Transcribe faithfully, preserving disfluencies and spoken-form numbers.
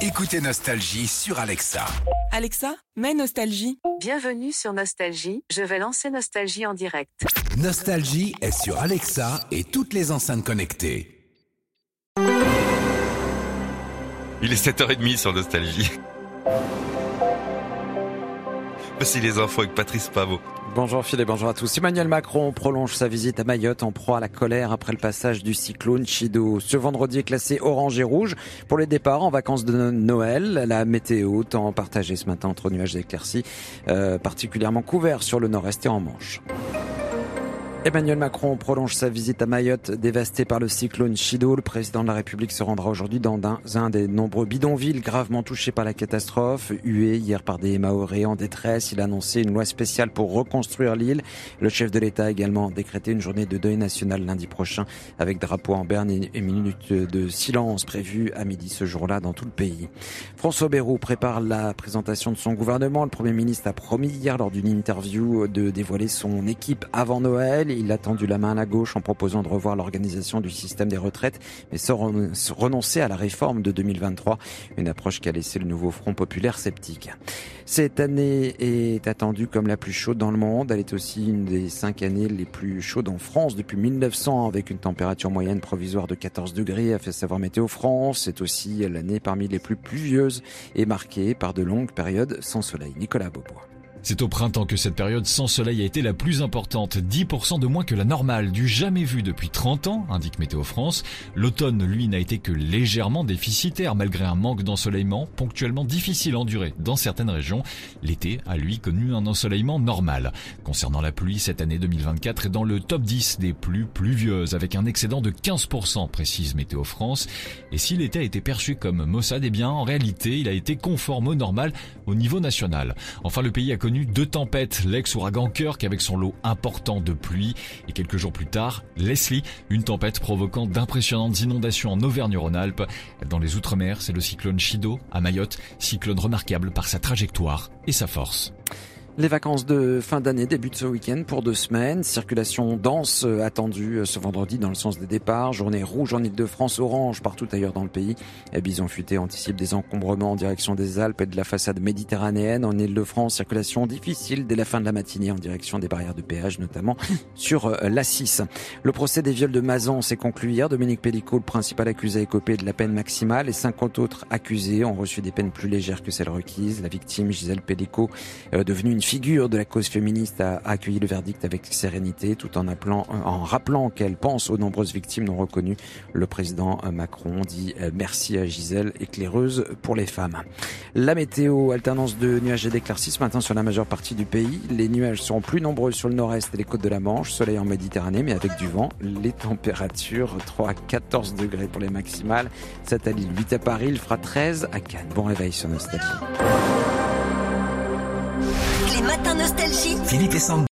Écoutez Nostalgie sur Alexa. Alexa, mets Nostalgie. Bienvenue sur Nostalgie, je vais lancer Nostalgie en direct. Nostalgie est sur Alexa et toutes les enceintes connectées. Il est sept heures trente sur Nostalgie. Voici les infos avec Patrice Pavot. Bonjour Phil et bonjour à tous. Emmanuel Macron prolonge sa visite à Mayotte en proie à la colère après le passage du cyclone Chido. Ce vendredi est classé orange et rouge pour les départs en vacances de Noël. La météo temps partagée ce matin entre nuages et éclaircies, euh, particulièrement couvert sur le nord-est et en Manche. Emmanuel Macron prolonge sa visite à Mayotte, dévastée par le cyclone Chido. Le président de la République se rendra aujourd'hui dans un des nombreux bidonvilles gravement touchés par la catastrophe. Hué hier par des Mahorais en détresse, il a annoncé une loi spéciale pour reconstruire l'île. Le chef de l'État a également décrété une journée de deuil national lundi prochain, avec drapeau en berne et une minute de silence prévue à midi ce jour-là dans tout le pays. François Bayrou prépare la présentation de son gouvernement. Le Premier ministre a promis hier lors d'une interview de dévoiler son équipe avant Noël. Il a tendu la main à la gauche en proposant de revoir l'organisation du système des retraites, mais sans renoncer à la réforme de deux mille vingt-trois, une approche qui a laissé le nouveau Front populaire sceptique. Cette année est attendue comme la plus chaude dans le monde. Elle est aussi une des cinq années les plus chaudes en France depuis mille neuf cents, avec une température moyenne provisoire de quatorze degrés, a fait savoir Météo France. C'est aussi l'année parmi les plus pluvieuses et marquée par de longues périodes sans soleil. Nicolas Beaubois. C'est au printemps que cette période sans soleil a été la plus importante, dix pour cent de moins que la normale, du jamais vu depuis trente ans, indique Météo France. L'automne, lui, n'a été que légèrement déficitaire, malgré un manque d'ensoleillement ponctuellement difficile à endurer dans certaines régions. L'été a, lui, connu un ensoleillement normal. Concernant la pluie, cette année deux mille vingt-quatre est dans le top dix des plus pluvieuses, avec un excédent de quinze pour cent, précise Météo France. Et si l'été a été perçu comme maussade, eh bien, en réalité, il a été conforme au normal au niveau national. Enfin, le pays a connu deux tempêtes, l'ex-ouragan Kirk avec son lot important de pluie et quelques jours plus tard, Leslie, une tempête provoquant d'impressionnantes inondations en Auvergne-Rhône-Alpes. Dans les Outre-mer, c'est le cyclone Chido à Mayotte, cyclone remarquable par sa trajectoire et sa force. Les vacances de fin d'année débutent ce week-end pour deux semaines. Circulation dense attendue ce vendredi dans le sens des départs. Journée rouge en Ile-de-France, orange partout ailleurs dans le pays. Bison Futé anticipe des encombrements en direction des Alpes et de la façade méditerranéenne. En Ile-de-France, circulation difficile dès la fin de la matinée en direction des barrières de péage, notamment sur l'A six. Le procès des viols de Mazan s'est conclu hier. Dominique Pellicot, le principal accusé, a écopé de la peine maximale et cinquante autres accusés ont reçu des peines plus légères que celles requises. La victime, Gisèle Pellicot, euh, devenue une figure de la cause féministe, a accueilli le verdict avec sérénité tout en appelant, en rappelant qu'elle pense aux nombreuses victimes non reconnues. Le président Macron dit merci à Gisèle, éclaireuse pour les femmes. La météo, alternance de nuages et d'éclaircies ce matin sur la majeure partie du pays. Les nuages seront plus nombreux sur le nord-est et les côtes de la Manche. Soleil en Méditerranée mais avec du vent. Les températures trois à quatorze degrés pour les maximales. sept à Lille, huit à Paris, il fera treize à Cannes. Bon réveil sur Nostalgie. Les matins Nostalgie. Philippe et Sandra.